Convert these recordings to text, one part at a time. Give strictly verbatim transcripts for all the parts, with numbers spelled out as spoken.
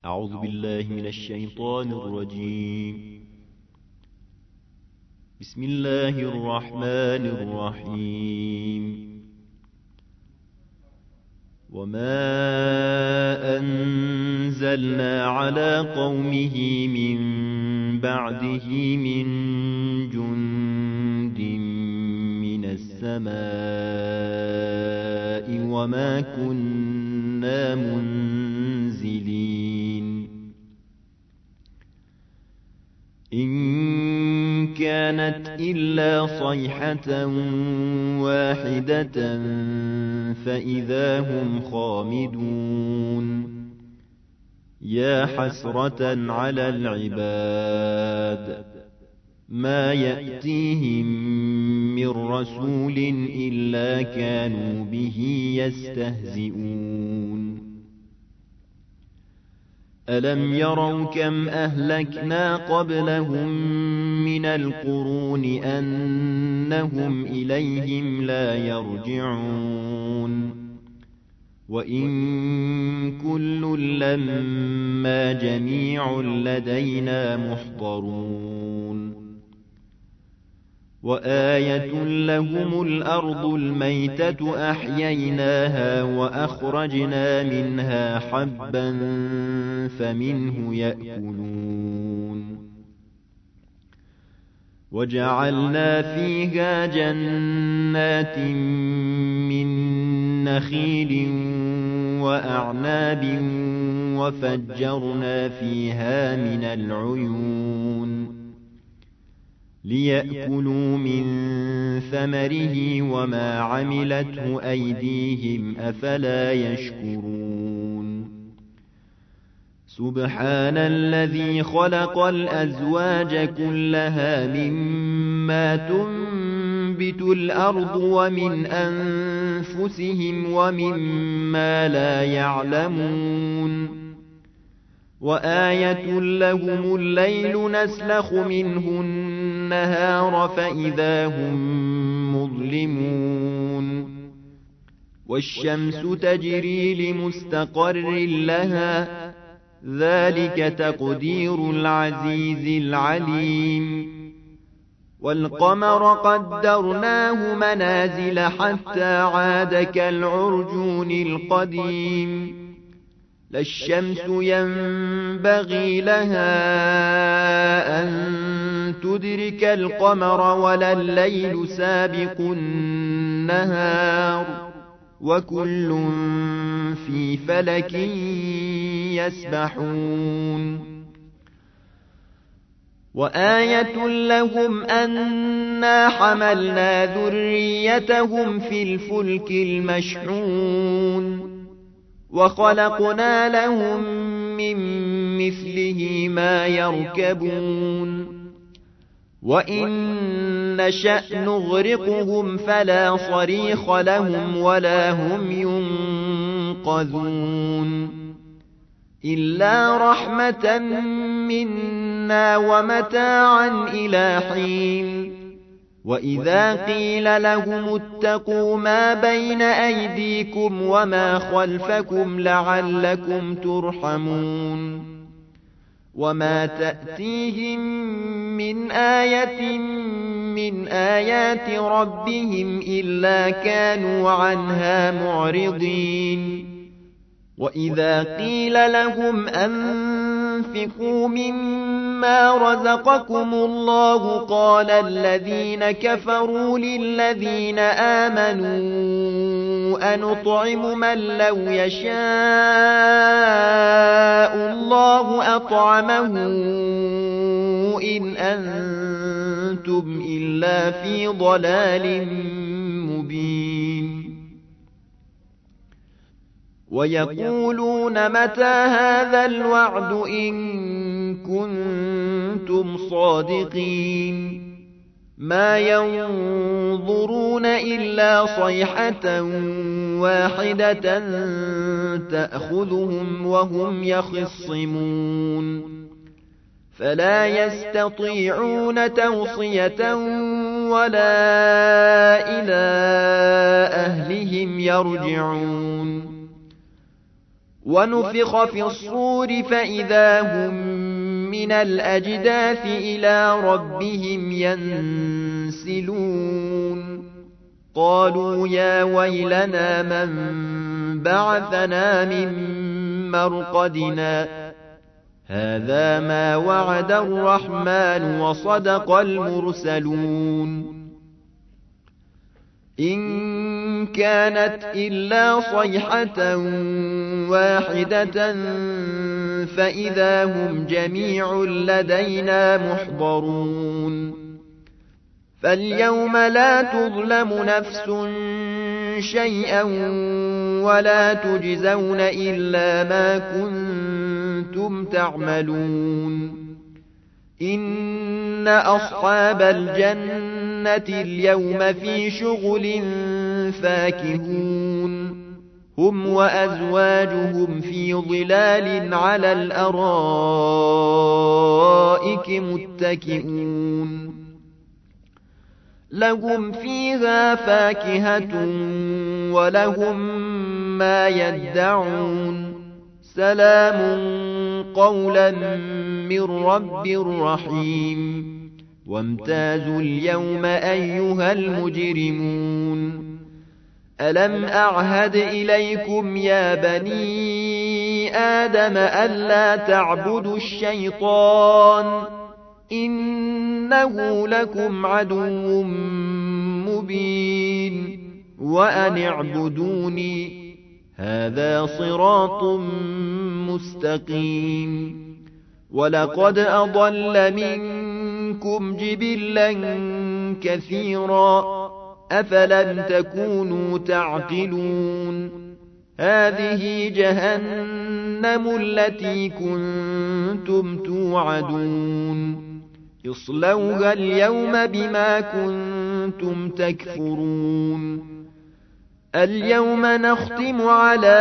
أعوذ بالله من الشيطان الرجيم. بسم الله الرحمن الرحيم. وما أنزلنا على قومه من بعده من جند من السماء وما كنا منزلين. إن كانت إلا صيحة واحدة فإذا هم خامدون. يا حسرة على العباد ما يأتيهم من رسول إلا كانوا به يستهزئون. ألم يروا كم أهلكنا قبلهم من القرون أنهم إليهم لا يرجعون. وإن كل لما جميع لدينا محضرون. وآية لهم الأرض الميتة أحييناها وأخرجنا منها حبا فمنه يأكلون. وجعلنا فيها جنات من نخيل وأعناب وفجرنا فيها من العيون ليأكلوا من ثمره وما عملته أيديهم أفلا يشكرون. سبحان الذي خلق الأزواج كلها مما تنبت الأرض ومن أنفسهم ومما لا يعلمون. وآية لهم الليل نسلخ منه النهار فإذا هم مظلمون. والشمس تجري لمستقر لها ذلك تقدير العزيز العليم. والقمر قدرناه منازل حتى عاد كالعرجون القديم. لا الشمس ينبغي لها أن تدرك القمر ولا الليل سابق النهار وكل في فلك يسبحون. وآية لهم أنا حملنا ذريتهم في الفلك المشحون وخلقنا لهم من مثله ما يركبون. وإن نشأ نغرقهم فلا صريخ لهم ولا هم ينقذون. إلا رحمة منا ومتاعا إلى حين. وإذا قيل لهم اتقوا ما بين أيديكم وما خلفكم لعلكم ترحمون. وما تأتيهم من آية من آيات ربهم إلا كانوا عنها معرضين. وإذا قيل لهم أنفقوا مما رزقكم الله قال الذين كفروا للذين آمنوا أنطعم من لو يشاء الله أطعمه إن أنتم إلا في ضلال مبين. ويقولون متى هذا الوعد إن كنتم صادقين. ما ينظرون إلا صيحة واحدة تأخذهم وهم يخصمون. فلا يستطيعون توصية ولا إلى أهلهم يرجعون. ونفخ في الصور فإذا هم من الأجداث إلى ربهم ينسلون قالوا يا ويلنا من بعثنا من مرقدنا هذا ما وعد الرحمن وصدق المرسلون إن كانت إلا صيحة واحدة فإذا هم جميع لدينا محضرون فاليوم لا تظلم نفس شيئا ولا تجزون إلا ما كنتم تعملون إن أصحاب الجنة اليوم في شغل فاكهون هم وأزواجهم في ظلال على الأرائك متكئون لهم فيها فاكهة ولهم ما يدعون سلام قولا من رب رحيم وامتازوا اليوم أيها المجرمون ألم أعهد إليكم يا بني آدم ألا تعبدوا الشيطان إنه لكم عدو مبين وأن اعبدوني هذا صراط مستقيم ولقد أضل منكم جبلا كثيرا أفلم تكونوا تعقلون هذه جهنم التي كنتم توعدون اصلوها اليوم بما كنتم تكفرون اليوم نختم على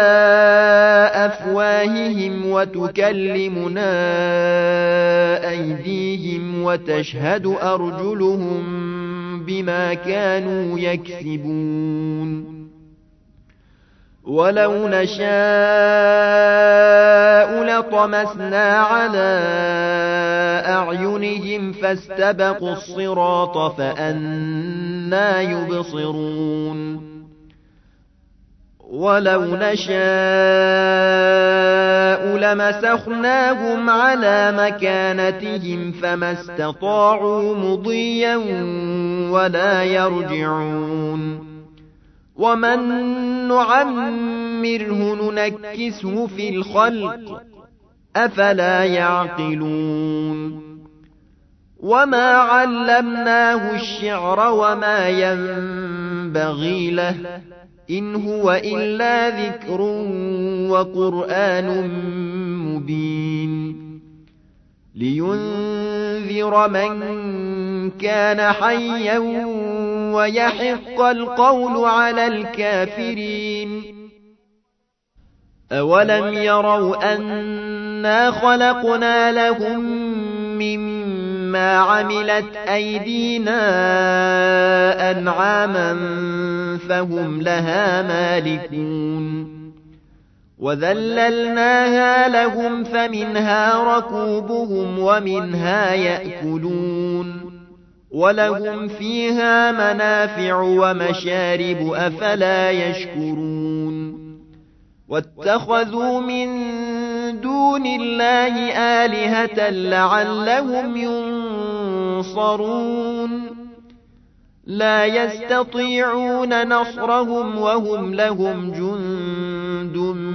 أفواههم وتكلمنا أيديهم وتشهد أرجلهم بما كانوا يكسبون ولو نشاء لطمسنا على أعينهم فاستبقوا الصراط فأنى يبصرون ولو نشاء لمسخناهم على مكانتهم فما استطاعوا مضيا ولا يرجعون ومن نعمره ننكسه في الخلق أفلا يعقلون وما علمناه الشعر وما ينبغي له إن هو إلا ذكر وقرآن مبين لينذر من كان حيا ويحق القول على الكافرين أولم يروا أنا خلقنا لهم مما عملت أيدينا أنعاما فهم لها مالكون وذللناها لهم فمنها ركوبهم ومنها يأكلون ولهم فيها منافع ومشارب أفلا يشكرون واتخذوا من دون الله آلهة لعلهم ينصرون لا يستطيعون نصرهم وهم لهم جند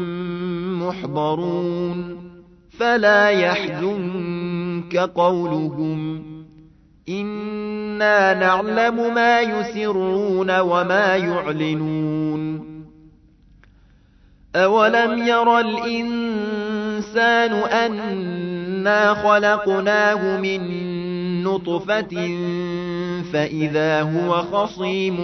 محضرون فلا يحزنك قولهم إنا نعلم ما يسرون وما يعلنون أولم ير الإنسان أنا خلقناه من نطفة فإذا هو خصيم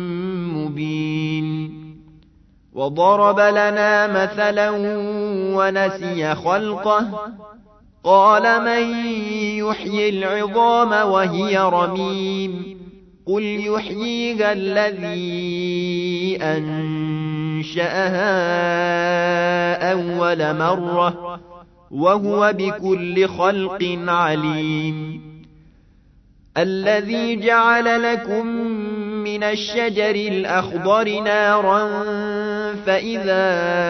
مبين وضرب لنا مثلا ونسي خلقه قال من يحيي العظام وهي رميم قل يحييها الذي أنشأها أنشأها أول مرة وهو بكل خلق عليم الذي جعل لكم من الشجر الأخضر نارا فإذا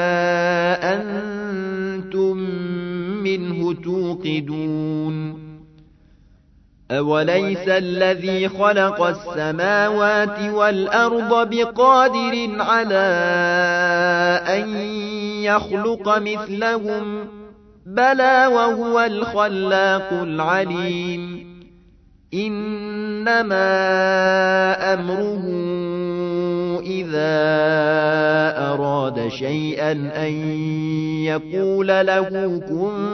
أنتم منه توقدون أوليس الذي خلق السماوات والأرض بقادر على أن يخلق مثلهم بلى وهو الخلاق العليم إنما أمره إذا أراد شيئا أن يقول له كن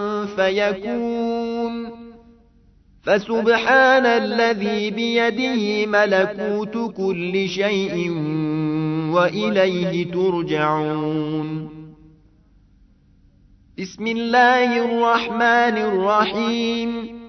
فيكون فسبحان الذي بيده ملكوت كل شيء وإليه ترجعون بسم الله الرحمن الرحيم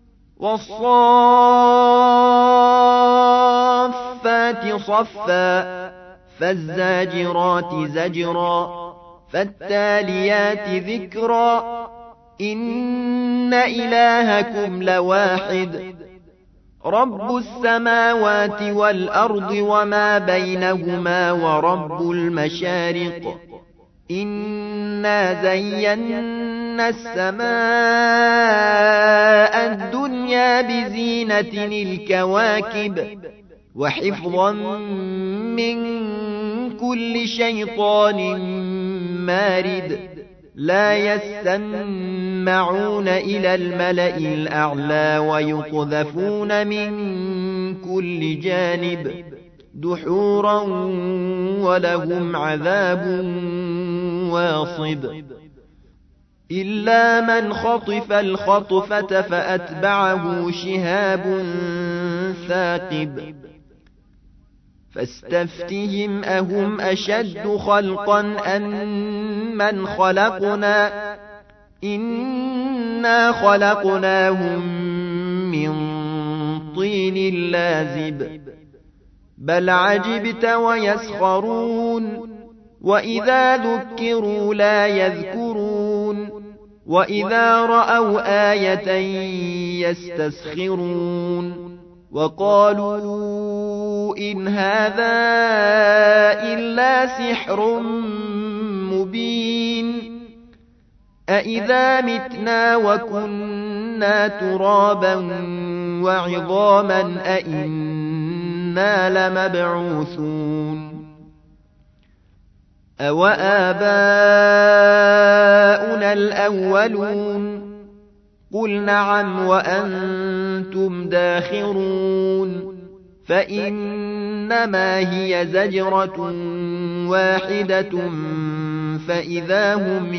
والصافات صفا فالزاجرات زجرا فالتاليات ذكرا إن إلهكم لواحد رب السماوات والأرض وما بينهما ورب المشارق إنا زينا السماء الدنيا بزينة الكواكب وحفظا من كل شيطان مارد لا يستمعون إلى الملأ الأعلى ويقذفون من كل جانب دحورا ولهم عذاب واصب إلا من خطف الخطفة فأتبعه شهاب ثاقب فاستفتهم أهم أشد خلقا أم من خلقنا إنا خلقناهم من طين لازب بل عجبت ويسخرون وإذا ذكروا لا يذكرون وإذا رأوا آية يستسخرون وقالوا إن هذا إلا سحر مبين أإذا متنا وكنا ترابا وعظاما أإنا لمبعوثون أوآباؤنا الأولون قل نعم وأنتم داخرون فإنما هي زجرة واحدة فإذا هم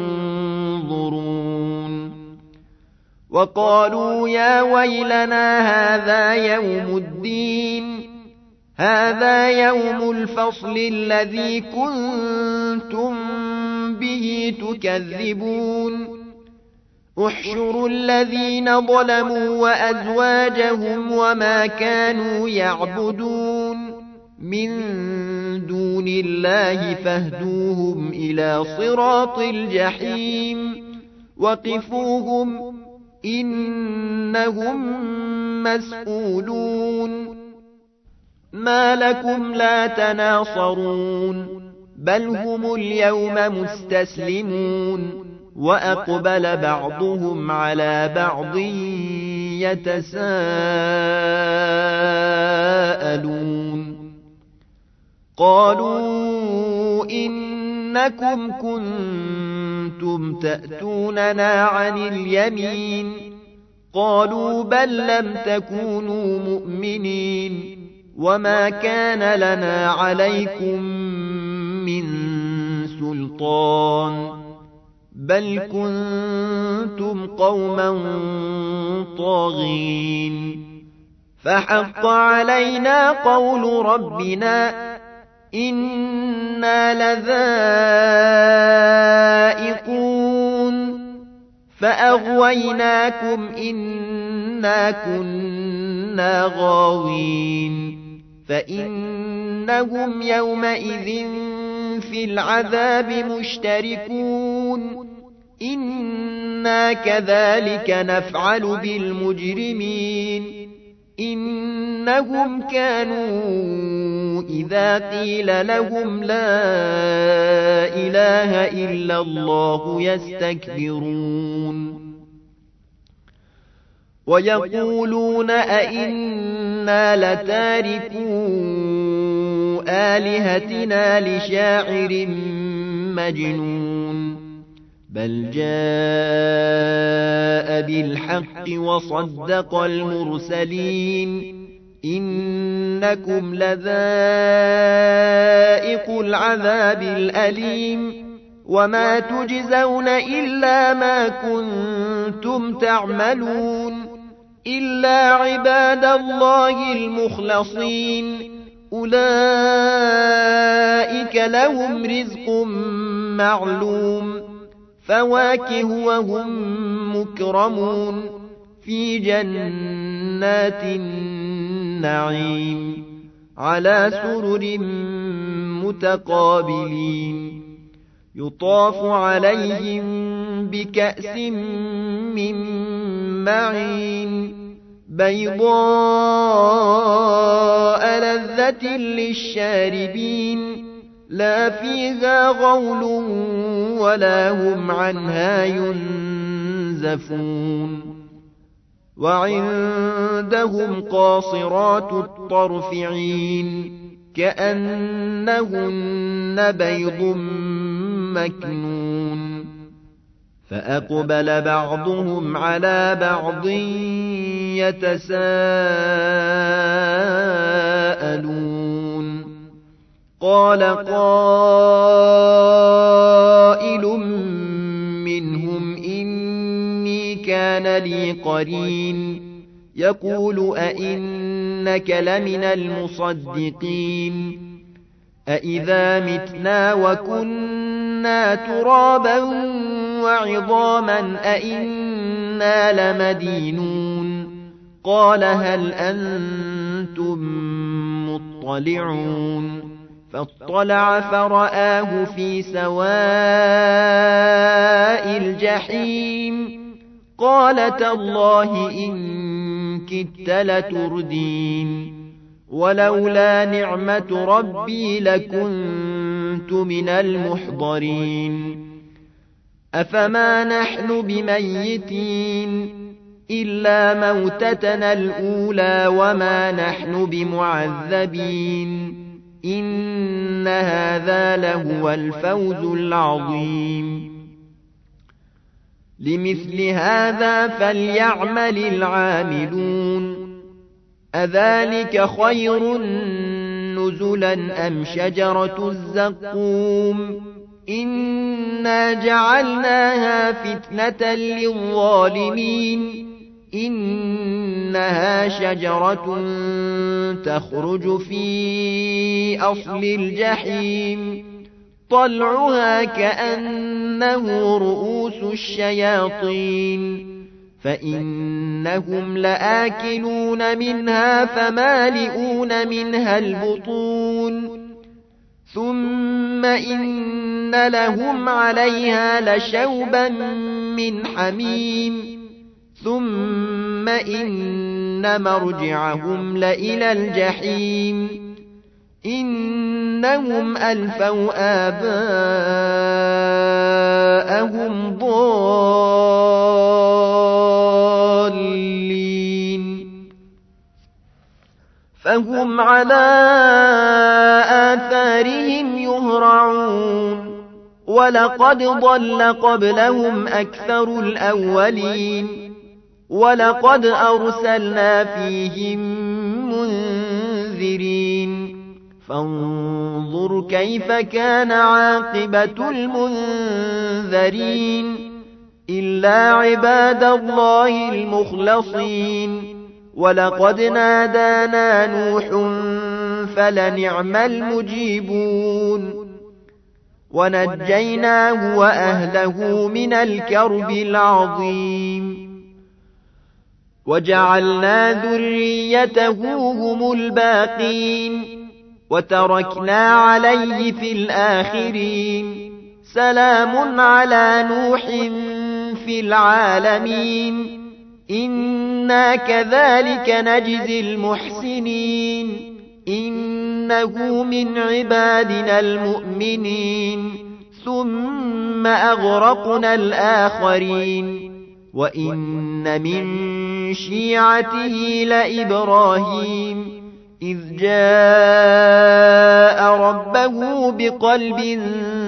ينظرون وقالوا يا ويلنا هذا يوم الدين هذا يوم الفصل الذي كنتم به تكذبون احشروا الذين ظلموا وأزواجهم وما كانوا يعبدون من دون الله فاهدوهم إلى صراط الجحيم وقفوهم إنهم مسؤولون ما لكم لا تناصرون بل هم اليوم مستسلمون وأقبل بعضهم على بعض يتساءلون قالوا إنكم كنتم تأتوننا عن اليمين قالوا بل لم تكونوا مؤمنين وما كان لنا عليكم من سلطان بل كنتم قوما طاغين فحق علينا قول ربنا إنا لذائقون فأغويناكم إنا كنا غاوين فإنهم يومئذ في العذاب مشتركون إنا كذلك نفعل بالمجرمين إنهم كانوا إذا قيل لهم لا إله إلا الله يستكبرون ويقولون أئنا لتاركو آلهتنا لشاعر مجنون بل جاء بالحق وصدق المرسلين إنكم لذائق العذاب الأليم وما تجزون إلا ما كنتم تعملون إلا عباد الله المخلصين أولئك لهم رزق معلوم فواكه وهم مكرمون في جنات النعيم على سرر متقابلين يطاف عليهم بكأس من معين بيضاء لذة للشاربين لا فيها غول ولا هم عنها ينزفون وعندهم قاصرات الطرف عين كأنهن بيض مكنون فأقبل بعضهم على بعض يتساءلون قال قائل منهم إني كان لي قرين يقول أئنك لمن المصدقين أئذا متنا وكنا ترابا وعظاما أئنا لمدينون قال هل أنتم مطلعون فاطلع فرآه في سواء الجحيم قال تالله إن كدت لتردين ولولا نعمة ربي لكنت من المحضرين أفما نحن بميتين إلا موتتنا الأولى وما نحن بمعذبين إن هذا لهو الفوز العظيم لمثل هذا فليعمل العاملون أذلك خير نزلا أم شجرة الزقوم إنا جعلناها فتنة للظالمين إنها شجرة تخرج في أصل الجحيم طلعها كأنه رؤوس الشياطين فإنهم لآكلون منها فمالئون منها البطون ثم إن لهم عليها لشوبا من حميم ثم إن مرجعهم لإلى الجحيم إنهم ألفوا آباءهم ضالين فهم على آثارهم يهرعون ولقد ضل قبلهم أكثر الأولين ولقد أرسلنا فيهم منذرين فانظر كيف كان عاقبة المنذرين إلا عباد الله المخلصين ولقد نادانا نوح فلنعم المجيبون ونجيناه وأهله من الكرب العظيم وجعلنا ذريته هم الباقين وتركنا عليه في الآخرين سلام على نوح في العالمين إنا كذلك نجزي المحسنين إنه من عبادنا المؤمنين ثم أغرقنا الآخرين وإن من شيعته لإبراهيم إذ جاء ربه بقلب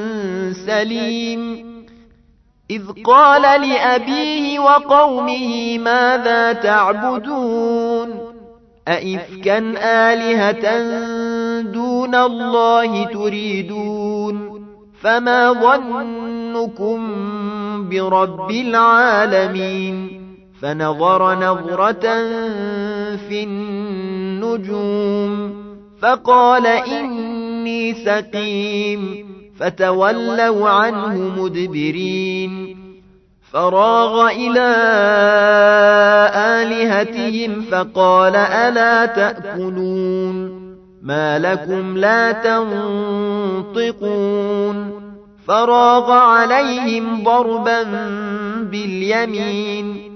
سليم إذ قال لأبيه وقومه ماذا تعبدون أئفكا آلهة دون الله تريدون فما ظنكم برب العالمين فنظر نظرة في النجوم فقال إني سقيم فتولوا عنه مدبرين فراغ إلى آلهتهم فقال ألا تأكلون ما لكم لا تنطقون فراغ عليهم ضربا باليمين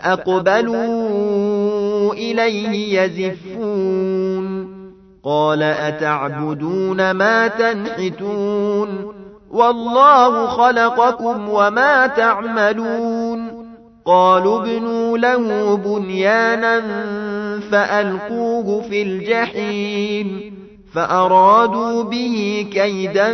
فأقبلوا إليه يزفون قال أتعبدون ما تنحتون والله خلقكم وما تعملون قالوا ابنوا له بنيانا فألقوه في الجحيم فأرادوا به كيدا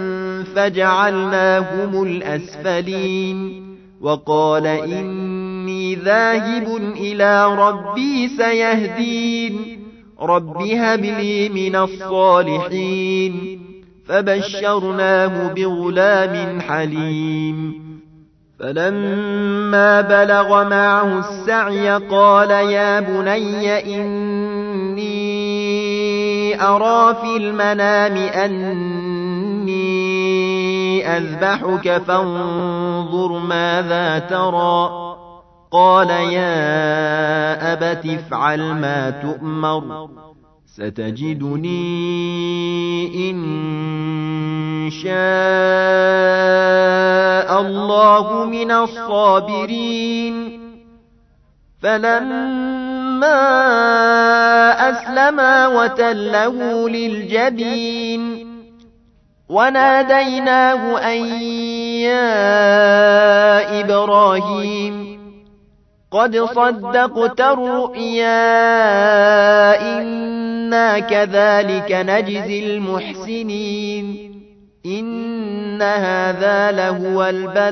فجعلناهم الأسفلين وقال إني ذاهب إلى ربي سيهدين رب هب لي من الصالحين فبشرناه بغلام حليم فلما بلغ معه السعي قال يا بني إني أرى في المنام أني أذبحك فانظر ماذا ترى قال يا أبت افعل ما تؤمر ستجدني إن شاء الله من الصابرين فلما أسلما وتله للجبين وناديناه أن يا إبراهيم قد صدقت الرؤيا إنا كذلك نجزي المحسنين إن هذا لهو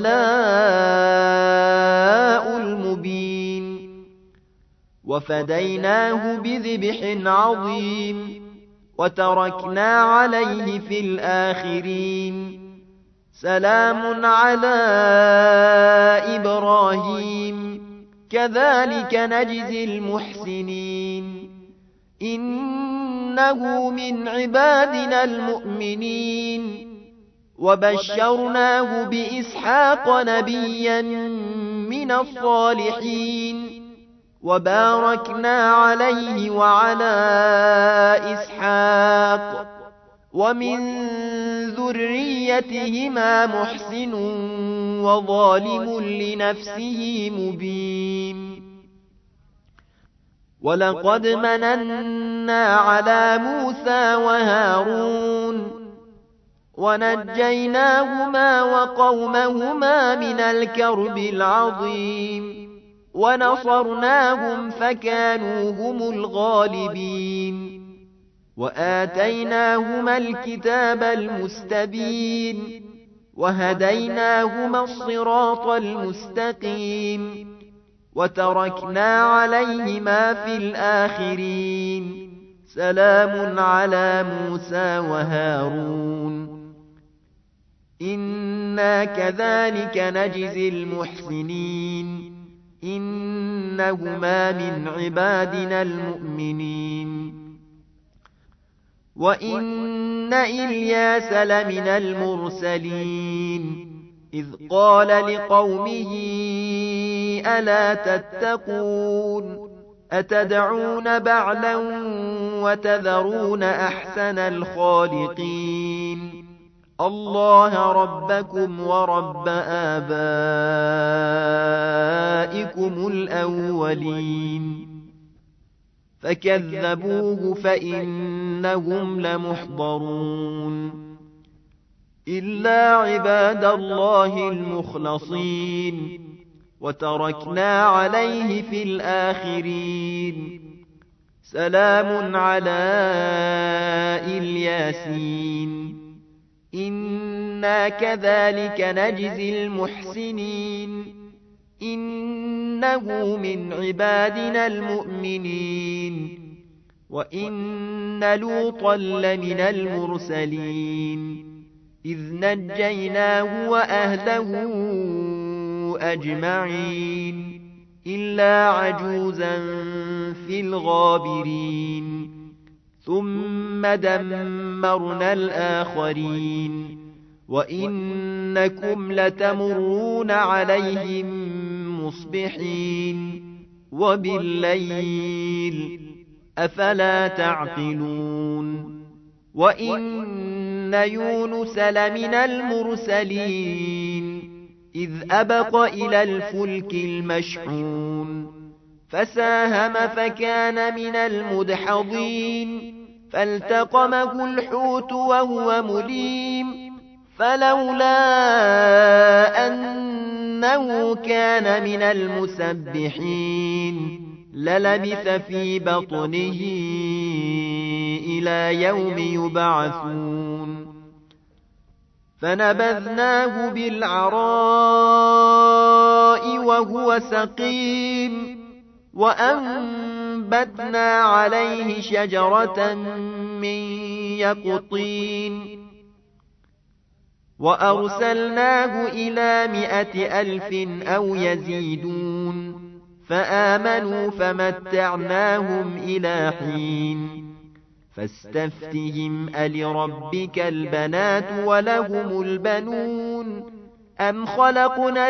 البلاء المبين وفديناه بذبح عظيم وتركنا عليه في الآخرين سلام على إبراهيم كذلك نجزي المحسنين إنه من عبادنا المؤمنين وبشرناه بإسحاق نبيا من الصالحين وباركنا عليه وعلى إسحاق ومن ذريتهما محسن وظالم لنفسه مبين ولقد مننا على موسى وهارون ونجيناهما وقومهما من الكرب العظيم ونصرناهم فكانوا هم الغالبين وآتيناهما الكتاب المستبين وهديناهما الصراط المستقيم وتركنا عليهما في الآخرين سلام على موسى وهارون إنا كذلك نجزي المحسنين إنهما من عبادنا المؤمنين وإن إلياس لمن المرسلين إذ قال لقومه ألا تتقون أتدعون بعلا وتذرون أحسن الخالقين الله ربكم ورب آبائكم الأولين فكذبوه فإنهم لمحضرون إلا عباد الله المخلصين وتركنا عليه في الآخرين سلام على الياسين إنا كذلك نجزي المحسنين إنه من عبادنا المؤمنين وإن لوطا لمن المرسلين إذ نجيناه وأهله أجمعين إلا عجوزا في الغابرين ثم دمرنا الآخرين وإنكم لتمرون عليهم مصبحين وبالليل أفلا تعقلون وإن يونس لمن المرسلين إذ أبق إلى الفلك المشحون فساهم فكان من المدحضين فالتقمه الحوت وهو مليم فلولا أنه كان من المسبحين للبث في بطنه إلى يوم يبعثون فنبذناه بالعراء وهو سقيم وأنبتنا عليه شجرة من يقطين وأرسلناه إلى مائة ألف أو يزيدون فآمنوا فمتعناهم إلى حين فاستفتهم ألربك البنات ولهم البنون أم خلقنا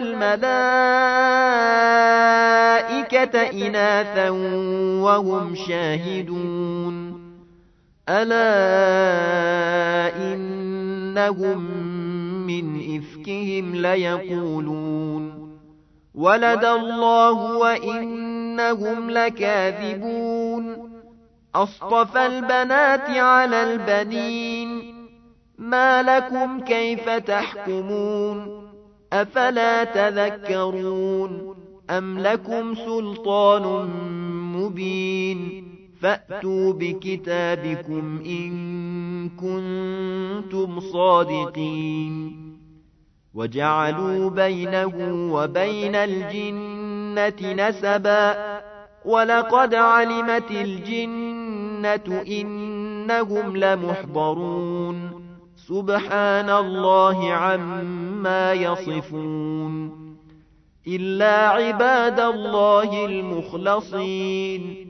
الملائكة إناثا وهم شاهدون ألا إنهم من إفكهم ليقولون ولد الله وإنهم لكاذبون أصطفى البنات على البنين ما لكم كيف تحكمون أفلا تذكرون أم لكم سلطان مبين فأتوا بكتابكم إن كنتم صادقين وجعلوا بينه وبين الجنة نسبا ولقد علمت الجنة إنهم لمحضرون سبحان الله عما يصفون إلا عباد الله المخلصين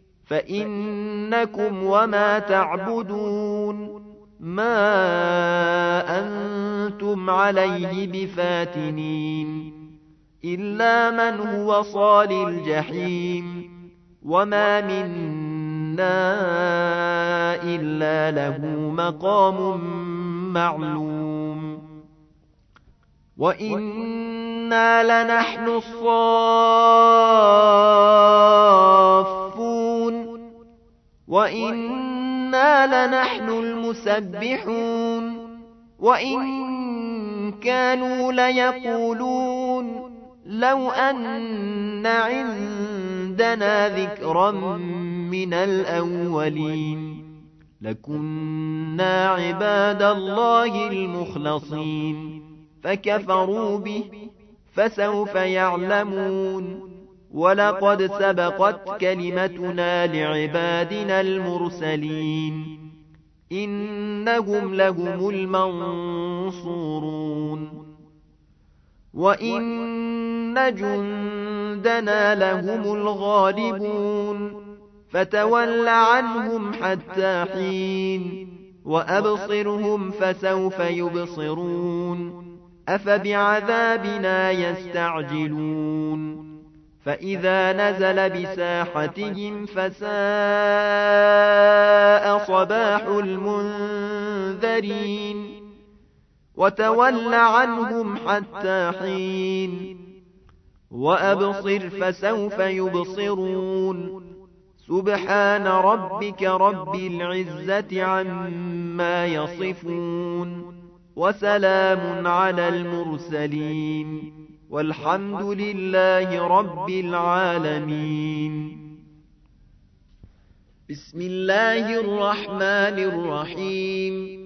فإنكم وما تعبدون ما أنتم عليه بفاتنين إلا من هو صال الجحيم وما منا إلا له مقام معلوم وإنا لنحن الصافون وإنا لنحن المسبحون وإن كانوا ليقولون لو أن عندنا ذكرا من الأولين لكنا عباد الله المخلصين فكفروا به فسوف يعلمون ولقد سبقت كلمتنا لعبادنا المرسلين إنهم لهم المنصورون وإن جندنا لهم الغالبون فتول عنهم حتى حين وأبصرهم فسوف يبصرون أفبعذابنا يستعجلون فإذا نزل بساحتهم فساء صباح المنذرين وتول عنهم حتى حين وأبصر فسوف يبصرون سبحان ربك رب العزة عما يصفون وسلام على المرسلين والحمد لله رب العالمين. بسم الله الرحمن الرحيم.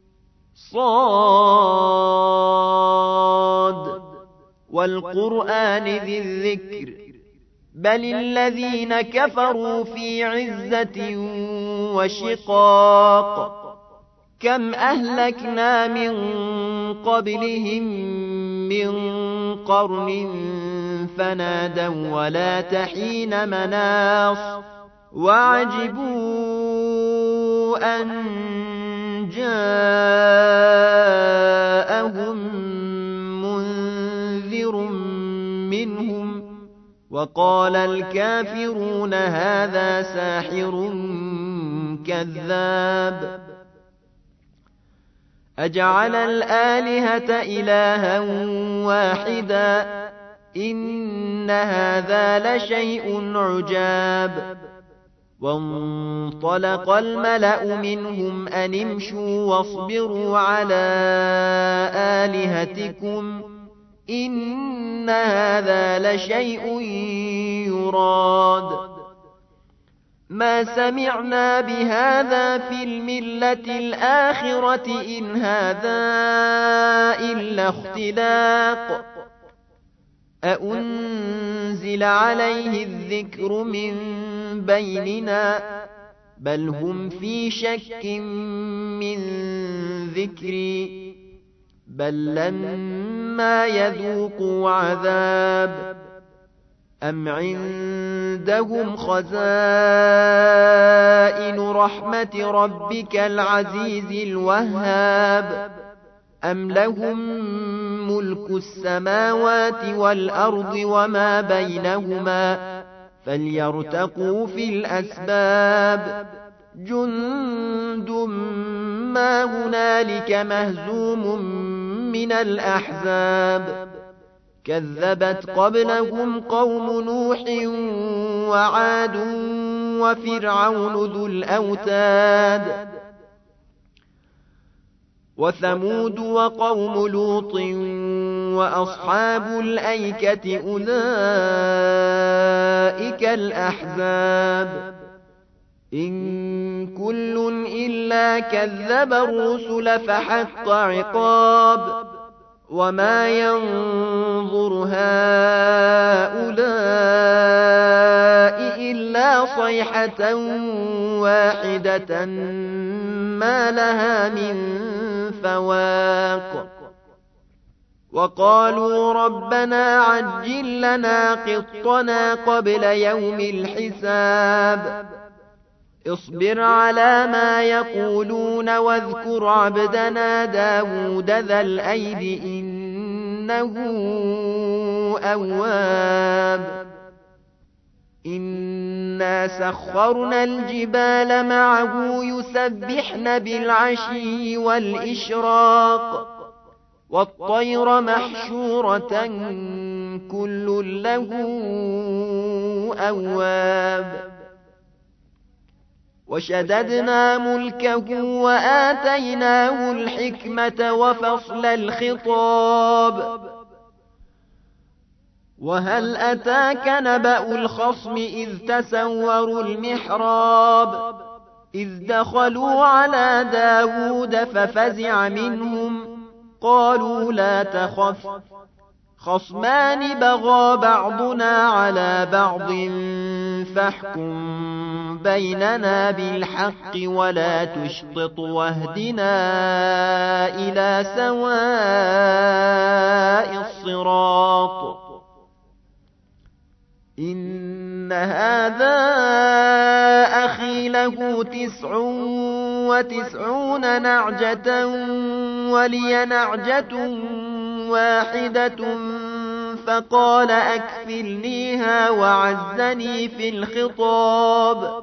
صاد والقرآن ذي الذكر بل الذين كفروا في عزة وشقاق كم أهلكنا من قبلهم من قرن فنادوا ولا تحين مناص وعجبوا أن جاءهم منذر منهم وقال الكافرون هذا ساحر كذاب أجعل الآلهة إلها واحدا إن هذا لشيء عجاب وانطلق الملأ منهم أن امشوا واصبروا على آلهتكم إن هذا لشيء يراد ما سمعنا بهذا في الملة الآخرة إن هذا إلا اختلاق أأنزل عليه الذكر من بيننا بل هم في شك من ذكري بل لما يذوقوا عذاب أم عندهم خزائن رحمة ربك العزيز الوهاب أم لهم ملك السماوات والأرض وما بينهما فليرتقوا في الأسباب جند ما هنالك مهزوم من الأحزاب كذبت قبلهم قوم نوح وعاد وفرعون ذو الأوتاد وثمود وقوم لوط وأصحاب الأيكة أولئك الأحزاب إن كل إلا كذب الرسل فحق عقاب وما ينظر هؤلاء إلا صيحة واحدة ما لها من فواق وقالوا ربنا عجل لنا قطنا قبل يوم الحساب اصبر على ما يقولون واذكر عبدنا داود ذا الأيد إنه أواب إنا سخرنا الجبال معه يسبحن بالعشي والإشراق والطير محشورة كل له أواب وشددنا ملكه وآتيناه الحكمة وفصل الخطاب وهل أتاك نبأ الخصم إذ تسوروا المحراب إذ دخلوا على داود ففزع منهم قالوا لا تخف خصمان بغى بعضنا على بعض فاحكم بيننا بالحق ولا تشطط واهدنا إلى سواء الصراط إن هذا أخي له تسع وتسعون نعجة ولي نعجة واحدة فقال أكفلنيها وعزني في الخطاب.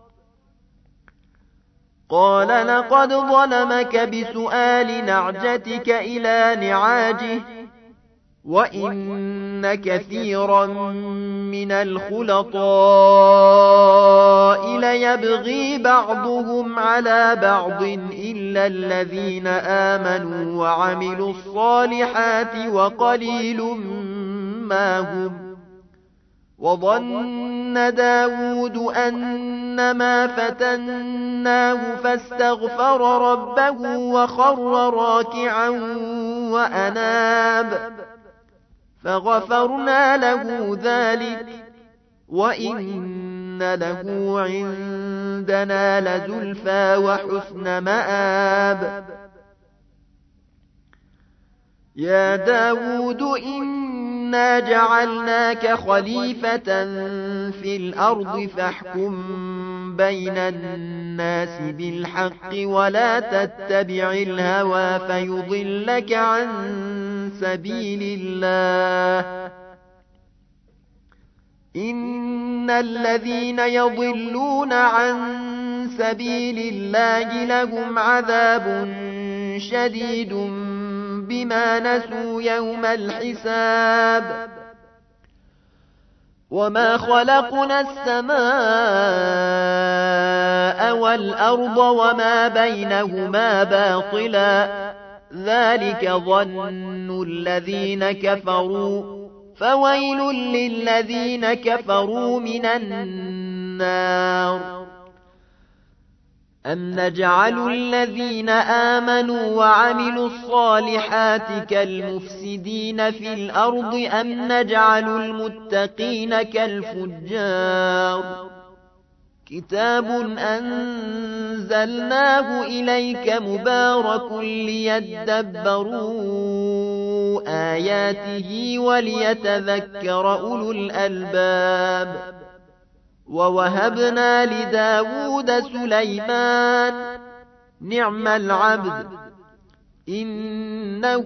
قال لقد ظلمك بسؤال نعجتك إلى نعاجه وإن كثيرا من الخلطاء ليبغي بعضهم على بعض إلا الذين آمنوا وعملوا الصالحات وقليل ما هم. وظن داود أنما فتناه فاستغفر ربه وخر راكعا وأناب فغفرنا له ذلك وإن له عندنا لزلفى وحسن مآب. يا داود إنا جعلناك خليفة في الأرض فاحكم بين الناس بالحق ولا تتبع الهوى فيضلك عن سبيل الله. إن الذين يضلون عن سبيل الله لهم عذاب شديد بما نسوا يوم الحساب. وما خلقنا السماء والأرض وما بينهما باطلا ذلك ظن الذين كفروا فويل للذين كفروا من النار. أم نجعل الذين آمنوا وعملوا الصالحات كالمفسدين في الأرض أم نجعل المتقين كالفجار. كتاب أنزلناه إليك مبارك ليدبروا آياته وليتذكر أولو الألباب. ووهبنا لداود سليمان نعم العبد إنه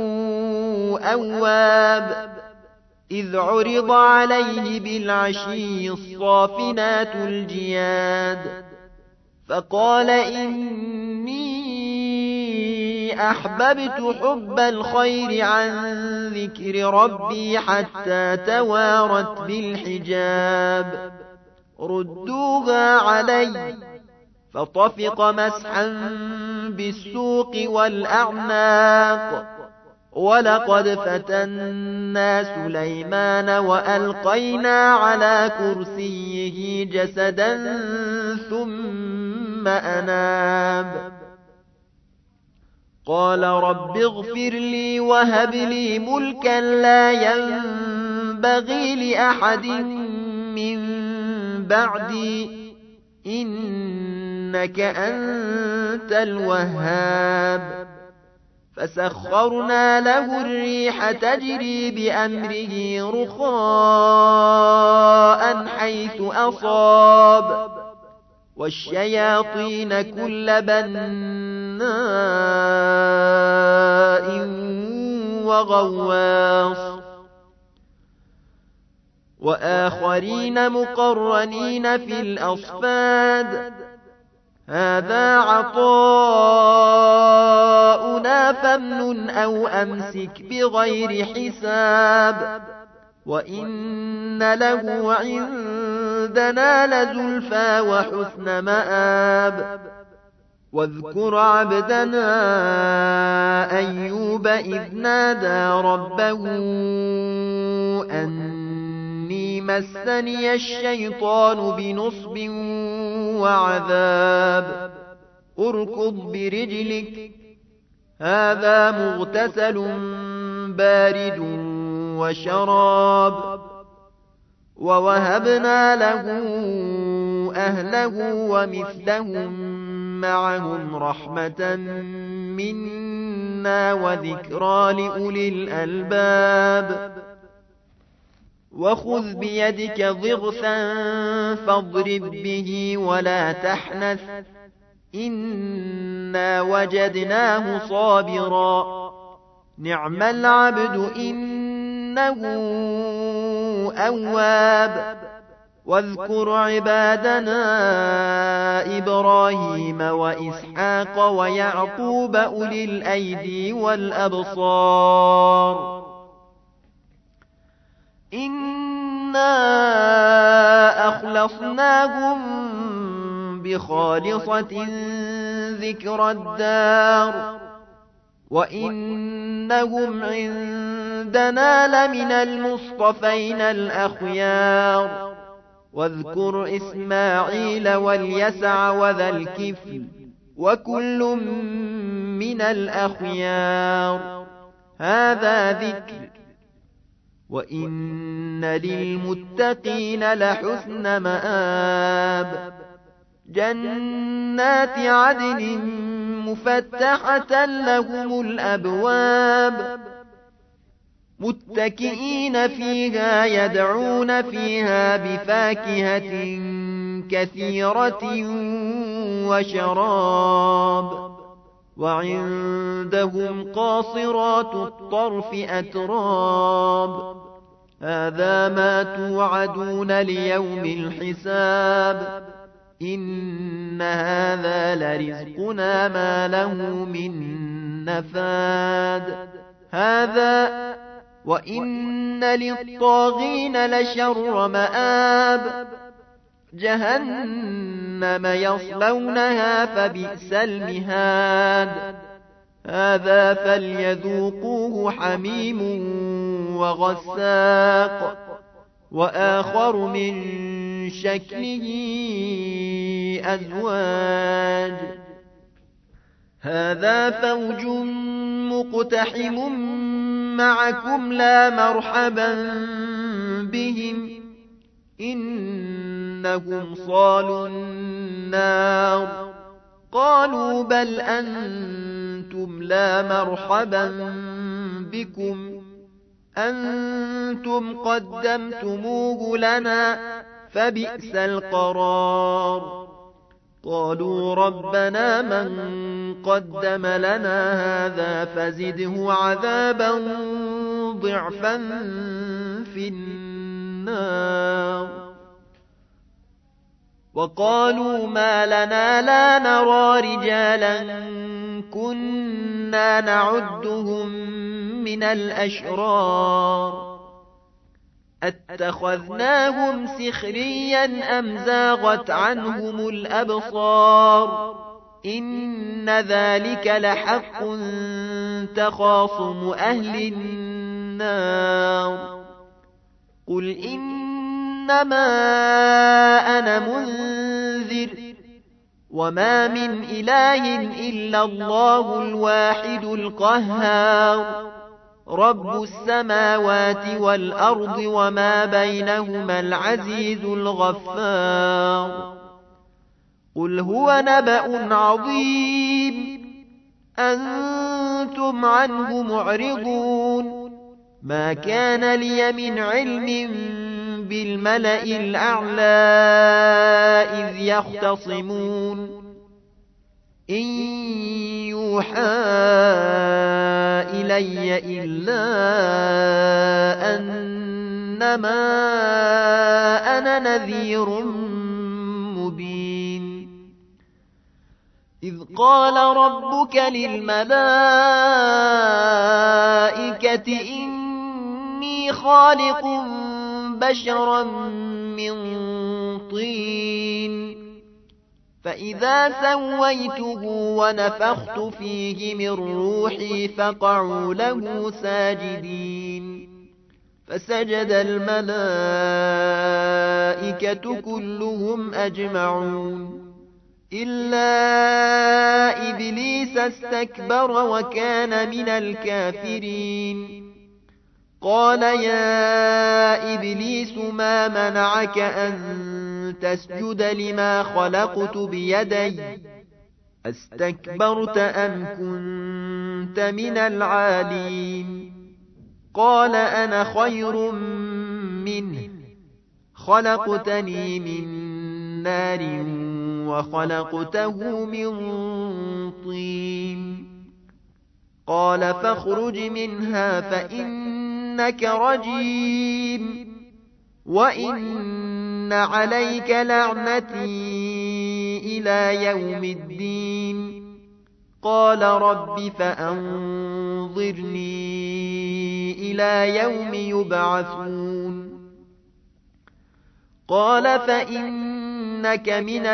أواب. إذ عرض عليه بالعشي الصافنات الجياد فقال إني أحببت حب الخير عن ذكر ربي حتى توارت بالحجاب. ردوها علي فطفق مسحا بالسوق والأعناق. ولقد فتنا سليمان وألقينا على كرسيه جسدا ثم أناب. قال رب اغفر لي وهب لي ملكا لا ينبغي لأحد من بعدي إنك أنت الوهاب. فسخرنا له الريح تجري بأمره رخاء حيث أصاب والشياطين كل بناء وغواص وآخرين مقرنين في الأصفاد. هذا عطاؤنا فامنن أو أمسك بغير حساب. وإن له عندنا لزلفى وحسن مآب. واذكر عبدنا أيوب إذ نادى ربه أني مسني الشيطان بنصب وعذاب. اركض برجلك هذا مغتسل بارد وشراب. ووهبنا له أهله ومثلهم معهم رحمة منا وذكرى لأولي الألباب. وخذ بيدك ضغثا فاضرب به ولا تحنث إنا وجدناه صابرا نعم العبد إنه إنه أواب. واذكر عبادنا إبراهيم وإسحاق ويعقوب أولي الأيدي والأبصار إنا أخلصناهم بخالصة ذكر الدار وإنهم عندنا لمن المصطفين الأخيار. واذكر إسماعيل واليسع وذا الكفل وكل من الأخيار هذا ذكر وإن للمتقين لحسن مآب. جنات عدن مفتحة لهم الأبواب متكئين فيها يدعون فيها بفاكهة كثيرة وشراب وعندهم قاصرات الطرف أتراب هذا ما توعدون ليوم الحساب إن هذا لرزقنا ما له من نفاد. هذا وإن للطاغين لشر مآب. جهنم يصلونها فبئس المهاد. هذا فليذوقوه حميم وغساق وآخر من شكله أزواج. هذا فوج مقتحم معكم لا مرحبا بهم إنهم صالوا النار. قالوا بل أنتم لا مرحبا بكم أنتم قدمتموه لنا فبئس القرار. قالوا ربنا من قدم لنا هذا فزده عذابا ضعفا في النار. وقالوا ما لنا لا نرى رجالا كنا نعدهم من الأشرار اتخذناهم سخريا أم زاغت عنهم الأبصار إن ذلك لحق تخاصم أهل النار. قل إنما أنا منذر وما من إله إلا الله الواحد القهار رب السماوات والأرض وما بينهما العزيز الغفار. قل هو نبأ عظيم أنتم عنه معرضون. ما كان لي من علم بالملأ الأعلى إذ يختصمون إن يوحى إلي إلا أنما أنا نذير مبين. إذ قال ربك للملائكة إني خالق بشرا من طين فإذا سويته ونفخت فيه من روحي فقعوا له ساجدين. فسجد الملائكة كلهم أجمعون إلا إبليس استكبر وكان من الكافرين. قال يا إبليس ما منعك أن تسجد لما خلقت بيدي استكبرت أم كنت من العالين؟ قال أنا خير منه خلقتني من نار وخلقته من طين. قال فاخرج منها فإن إنك رجيم وإن عليك لعنتي إلى يوم الدين قال رب فأنظرني إلى يوم يبعثون قال فإنك من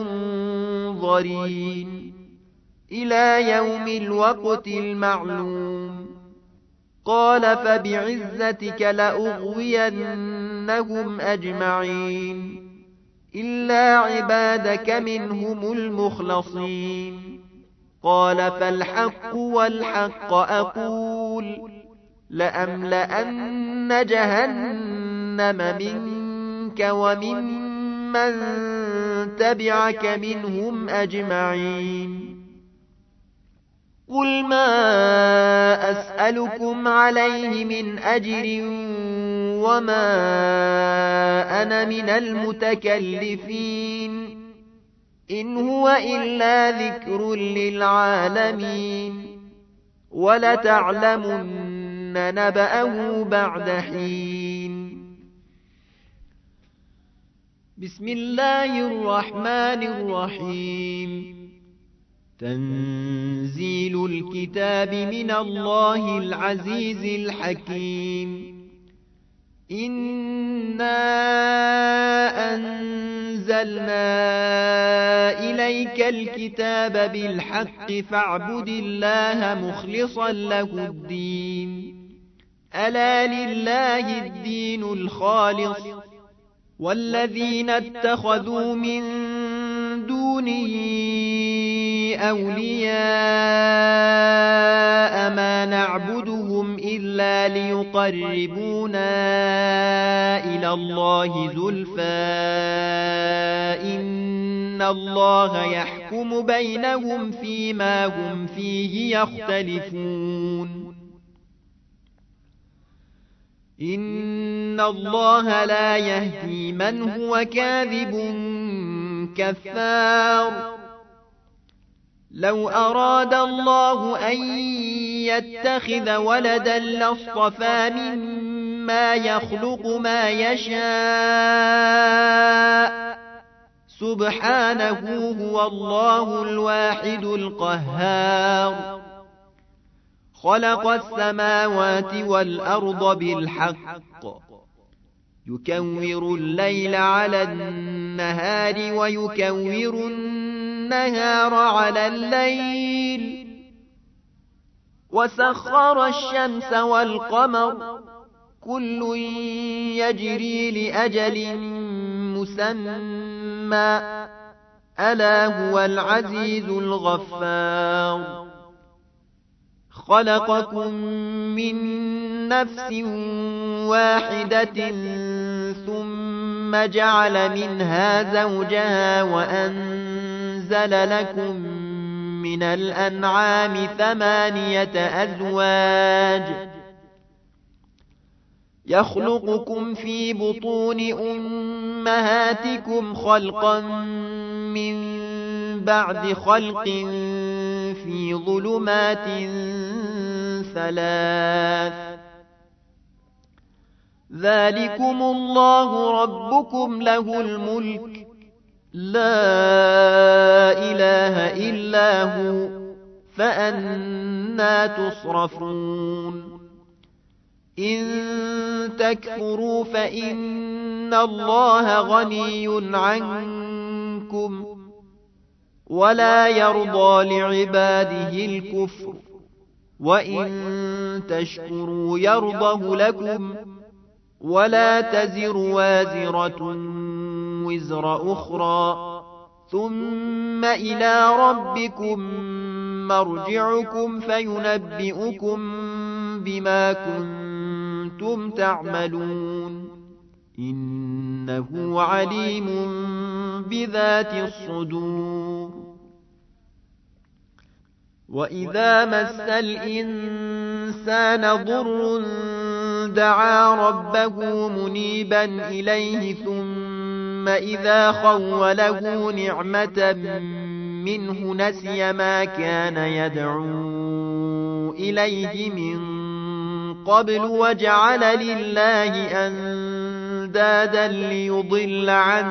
المنظرين إلى يوم الوقت المعلوم قال فبعزتك لأغوينهم أجمعين إلا عبادك منهم المخلصين قال فالحق والحق أقول لأملأن جهنم منك ومن من تبعك منهم أجمعين قل ما أسألكم عليه من أجر وما أنا من المتكلفين إن هو إلا ذكر للعالمين ولتعلمن نبأه بعد حين بسم الله الرحمن الرحيم تنزيل الكتاب من الله العزيز الحكيم إنا أنزلنا إليك الكتاب بالحق فاعبد الله مخلصا له الدين ألا لله الدين الخالص والذين اتخذوا من دونه أولياء ما نعبدهم إلا ليقربونا إلى الله زلفى إن الله يحكم بينهم فيما هم فيه يختلفون إن الله لا يهدي من هو كاذب كفار لو أراد الله أن يتخذ ولدا لاصطفى مما يخلق ما يشاء سبحانه هو الله الواحد القهار خلق السماوات والأرض بالحق يكور الليل على النهار ويكور النهار على الليل وسخر الشمس والقمر كل يجري لأجل مسمى ألا هو العزيز الغفار خلقكم من نفس واحدة ثم جعل منها زوجها وأنزل لكم من الأنعام ثمانية أزواج يخلقكم في بطون أمهاتكم خلقا من بعد خلق في ظلمات ثلاث ذلكم الله ربكم له الملك لا إله إلا هو فأنى تصرفون إن تكفروا فإن الله غني عنكم ولا يرضى لعباده الكفر وإن تشكروا يرضه لكم ولا تزر وازرة وزر أخرى ثم إلى ربكم مرجعكم فينبئكم بما كنتم تعملون إنه عليم بذات الصدور وإذا مس الإنسان ضر دعا ربه منيبا إليه ثم إذا خوله نعمة منه نسي ما كان يدعو إليه من قبل وجعل لله أندادا ليضل عن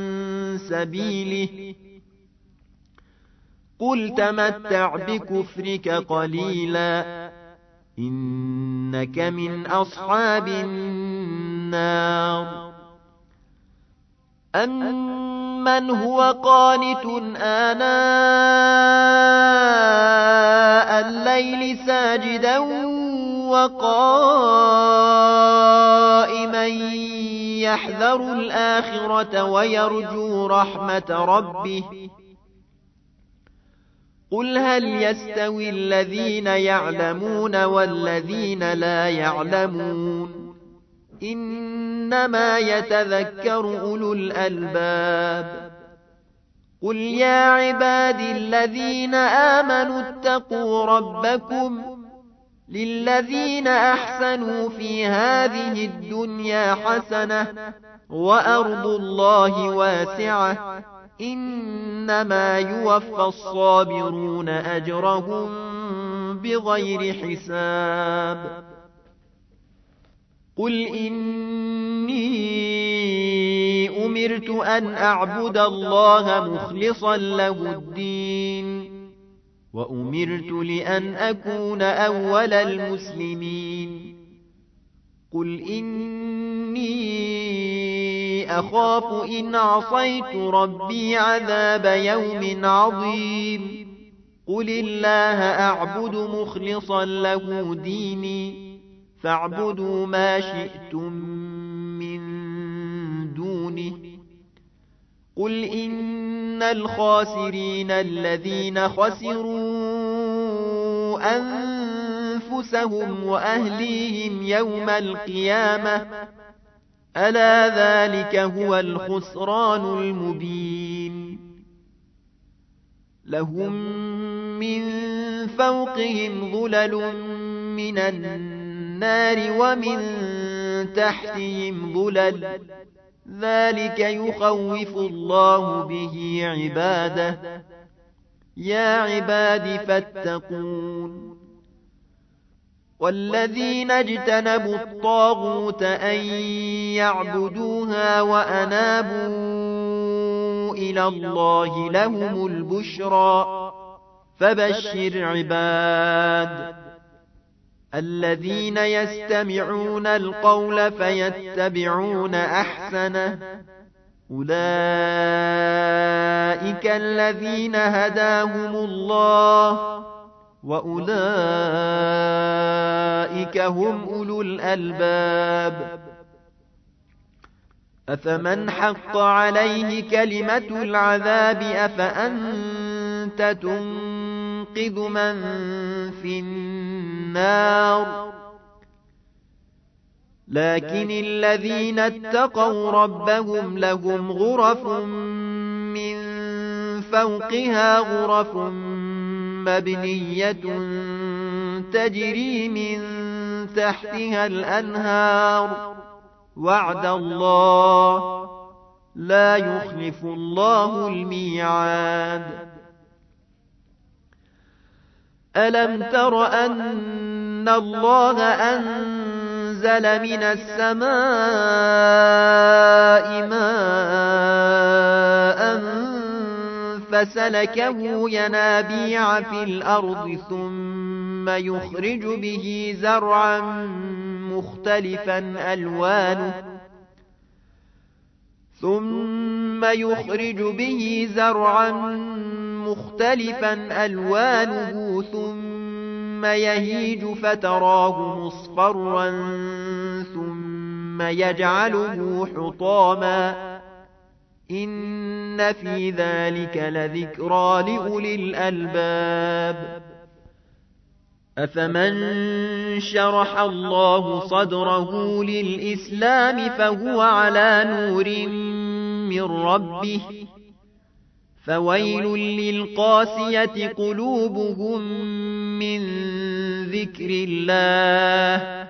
سبيله قل تمتع بكفرك قليلا إنك من أصحاب النار أمن هو قانت آناء الليل ساجدا وقائما يحذر الآخرة ويرجو رحمة ربه قل هل يستوي الذين يعلمون والذين لا يعلمون إنما يتذكر أولو الألباب قل يا عبادي الذين آمنوا اتقوا ربكم للذين أحسنوا في هذه الدنيا حسنة وأرض الله واسعة إنما يوفى الصابرون أجرهم بغير حساب قل إني أمرت أن أعبد الله مخلصا له الدين وأمرت لأن أكون أول المسلمين قل إني أخاف إن عصيت ربي عذاب يوم عظيم قل الله أعبد مخلصا له ديني فاعبدوا ما شئتم من دونه قل إن الخاسرين الذين خسروا أنفسهم وأهليهم يوم القيامة ألا ذلك هو الخسران المبين لهم من فوقهم ظلل من النار ومن تحتهم ظلل ذلك يخوف الله به عباده يا عباد فاتقون والذين اجتنبوا الطاغوت أن يعبدوها وأنابوا إلى الله لهم البشرى فبشر عباد الذين يستمعون القول فيتبعون أحسنه أولئك الذين هداهم الله وأولئك هم أولو الألباب أفمن حق عليه كلمة العذاب أفأنت تنقذ من في النار لكن الذين اتقوا ربهم لهم غرف من فوقها غرف مبنية تجري من تحتها الأنهار وعد الله لا يخلف الله الميعاد ألم تر أن الله أنزل من السماء ماء فسلكه ينابيع في الأرض ثم يخرج به زرعا مختلفا ألوانه ثم يخرج به زرعا مختلفا ألوانه ثم يهيج فتراه مصفرا ثم يجعله حطاما إن في ذلك لذكرى لأولي الألباب أفمن شرح الله صدره للإسلام فهو على نور من ربه فويل للقاسية قلوبهم من ذكر الله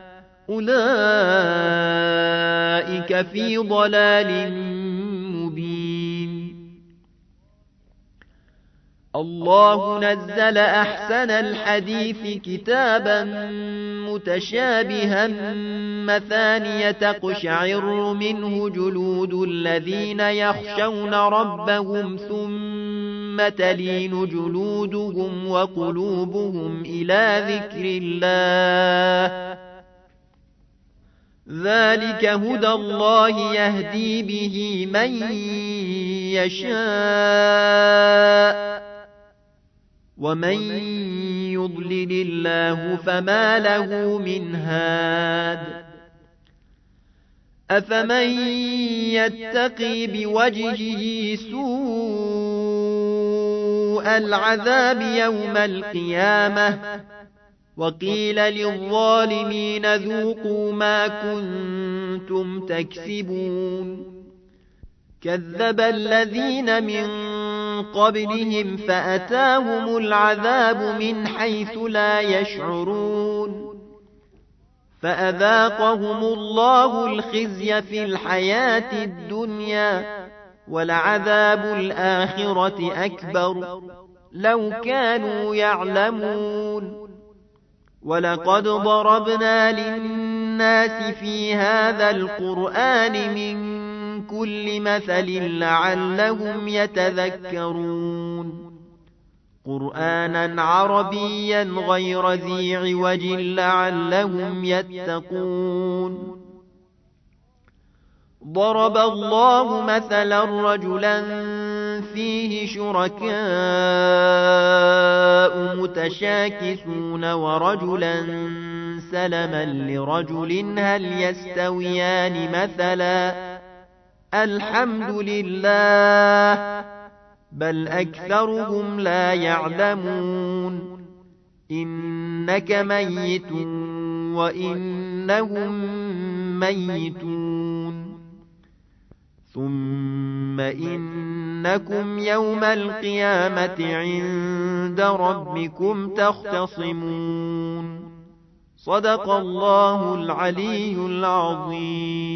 أولئك في ضلال مبين الله نزل أحسن الحديث كتابا متشابها مثانية تقشعر منه جلود الذين يخشون ربهم ثم تلين جلودهم وقلوبهم إلى ذكر الله ذلك هدى الله يهدي به من يشاء ومن يضلل الله فما له من هاد أفمن يتقي بوجهه سوء العذاب يوم القيامة وقيل للظالمين ذوقوا ما كنتم تكسبون كذب الذين من قبلهم فأتاهم العذاب من حيث لا يشعرون فأذاقهم الله الخزي في الحياة الدنيا ولعذاب الآخرة أكبر لو كانوا يعلمون ولقد ضربنا للناس في هذا القرآن من كل مثل لعلهم يتذكرون قرآنا عربيا غير ذي عوج لعلهم يتقون ضرب الله مثلا رجلا فيه شركاء متشاكسون ورجلا سلما لرجل هل يستويان مثلا الحمد لله بل أكثرهم لا يعلمون إنك ميت وإنهم ميتون ثم إنكم يوم القيامة عند ربكم تختصمون صدق الله العلي العظيم.